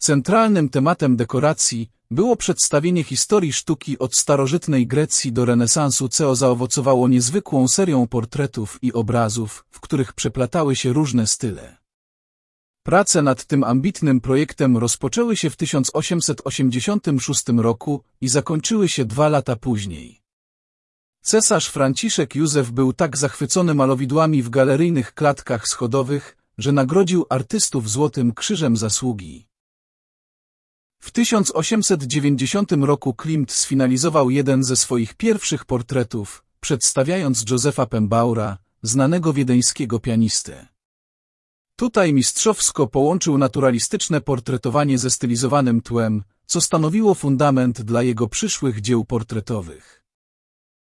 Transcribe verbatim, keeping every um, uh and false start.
Centralnym tematem dekoracji było przedstawienie historii sztuki od starożytnej Grecji do renesansu, co zaowocowało niezwykłą serią portretów i obrazów, w których przeplatały się różne style. Prace nad tym ambitnym projektem rozpoczęły się w tysiąc osiemset osiemdziesiątym szóstym roku i zakończyły się dwa lata później. Cesarz Franciszek Józef był tak zachwycony malowidłami w galeryjnych klatkach schodowych, że nagrodził artystów Złotym Krzyżem Zasługi. W tysiąc osiemset dziewięćdziesiątym roku Klimt sfinalizował jeden ze swoich pierwszych portretów, przedstawiając Józefa Pembaura, znanego wiedeńskiego pianistę. Tutaj mistrzowsko połączył naturalistyczne portretowanie ze stylizowanym tłem, co stanowiło fundament dla jego przyszłych dzieł portretowych.